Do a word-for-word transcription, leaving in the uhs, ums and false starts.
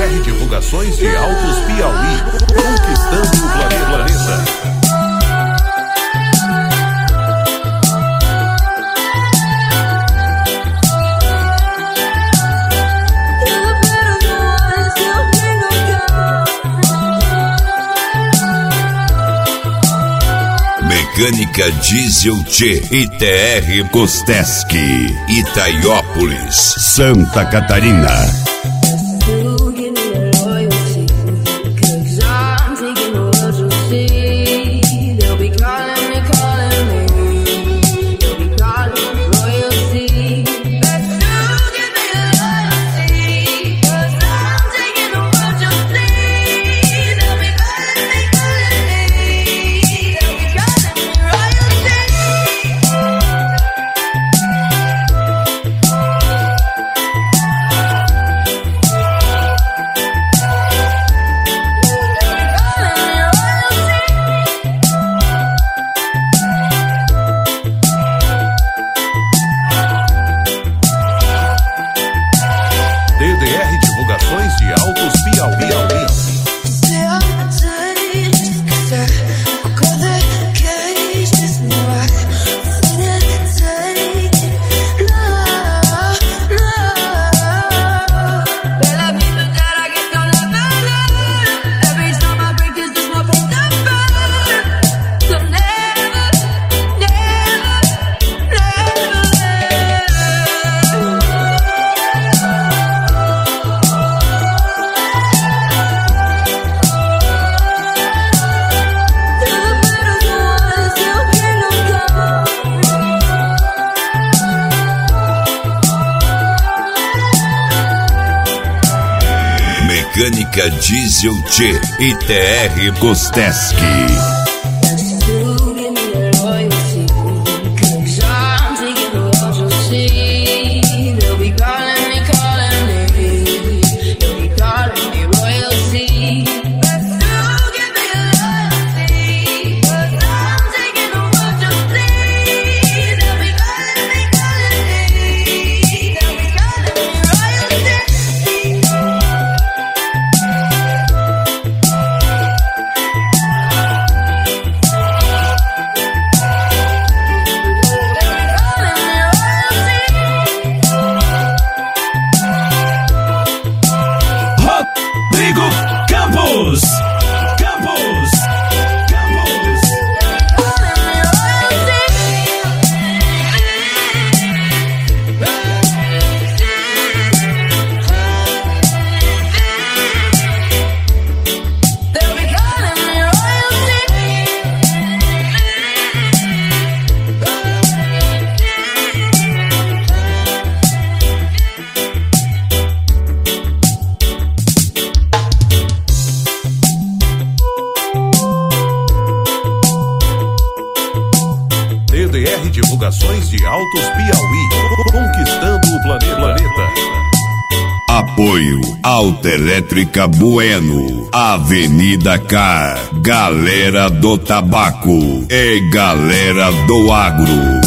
R Divulgações de Altos Piauí, conquistando o planeta. Mecânica Diesel T, I T R Kosteski, Itaiópolis, Santa Catarina. D D R Divulgações de Altos Piauí. Mecânica Diesel T, I T R Kosteski. Rodrigo Campos. Campos. Campos. D D R Divulgações de Altos Piauí, conquistando o planeta. Apoio Autoelétrica Bueno, Avenida Car, Galera do Tabaco e Galera do Agro.